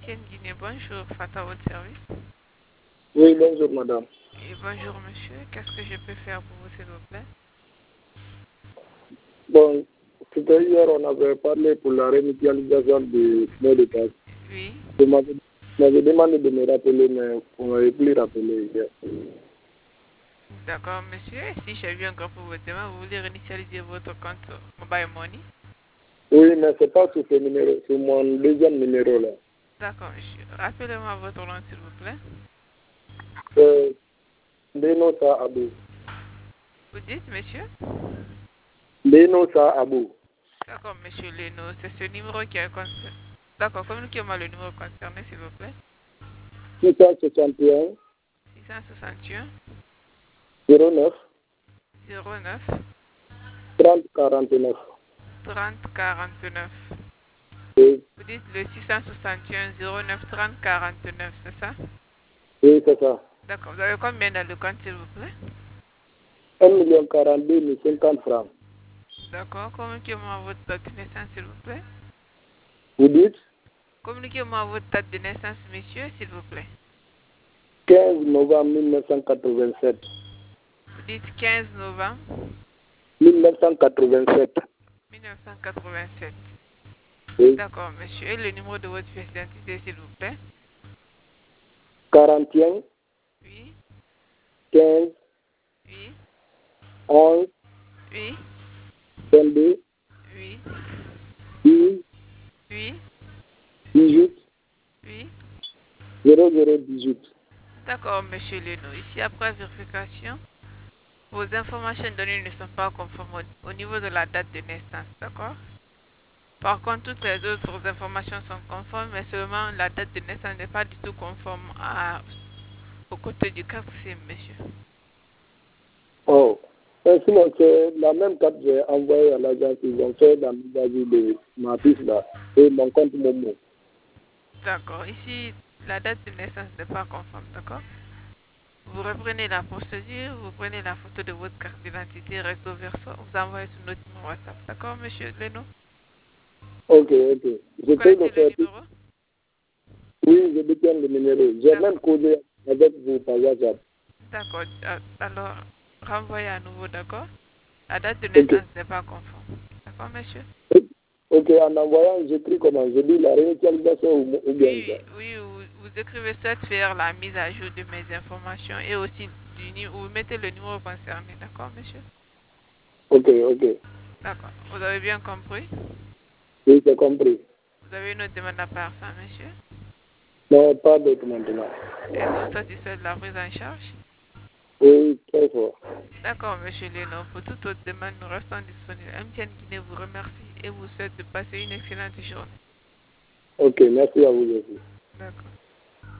MTN Guinée, bonjour, Fata, votre service. Oui, bonjour madame. Et bonjour monsieur, qu'est-ce que je peux faire pour vous s'il vous plaît? Bon, c'était hier, on avait parlé pour la réinitialisation du mot de passe. Oui. Vous m'avez demandé de me rappeler, mais vous ne m'avez plus rappelé hier. D'accord monsieur, si j'ai bien compris votre demande, vous voulez réinitialiser votre compte Mobile Money? Oui, mais c'est pas sur ce numéro, sur mon deuxième numéro là. D'accord monsieur, rappelez-moi votre nom s'il vous plaît. C'est Denosa Abou. Vous dites monsieur? Denosa Abou. D'accord monsieur Leno, c'est ce numéro qui est concerné. D'accord, communiquez-moi le numéro concerné s'il vous plaît. 661 661 09 09 30 49. 30 49. Oui, Vous dites le 661 09 30 49, c'est ça? oui c'est ça. D'accord, vous avez combien dans le compte s'il vous plaît? 1 42 050 francs. D'accord, communiquez-moi votre date de naissance s'il vous plaît. Vous dites Communiquez-moi votre date de naissance monsieur s'il vous plaît. 15 novembre 1987. Vous dites 15 novembre 1987. 1987. Oui. D'accord monsieur, et le numéro de votre pièce d'identité s'il vous plaît. 41 Oui, 15 oui, 11 oui, 22 oui, 10 oui, 18 oui. 0018. D'accord monsieur Leno, ici après vérification, vos informations données ne sont pas conformes au niveau de la date de naissance, d'accord? Par contre, toutes les autres informations sont conformes, mais seulement la date de naissance n'est pas du tout conforme au côté du cas c'est monsieur. Oh. Sinon, c'est la même carte que j'ai envoyée à l'agence. Ils ont fait la mise à jour de ma fiche là et mon compte Momo. D'accord, ici, la date de naissance n'est pas conforme, d'accord? Vous reprenez la procédure, vous prenez la photo de votre carte d'identité recto verso, vous envoyez sur notre numéro WhatsApp, d'accord monsieur Leno? Ok, ok. Vous Je peux connaissez le le faire. numéro? Oui, je détiens le numéro. J'ai même D'accord. causé avec vous par WhatsApp. D'accord. Alors, renvoyez à nouveau, d'accord? La date de Ok. naissance n'est pas conforme. D'accord, monsieur? Ok, en envoyant, j'écris comment? Je dis la réinitialisation ou bien quoi? Oui, oui, vous écrivez souhaite faire la mise à jour de mes informations et aussi vous mettez le numéro concerné, d'accord, monsieur? Ok, ok. D'accord. Vous avez bien compris? Oui, j'ai compris. Vous avez une autre demande à part ça, monsieur? Non, pas d'autre maintenant. Êtes-vous satisfait de la prise en charge? Oui, très fort. D'accord, monsieur Lénon. Pour toute autre demande, nous restons disponibles. MTN Guinée vous remercie et vous souhaite de passer une excellente journée. Ok, merci à vous aussi. D'accord.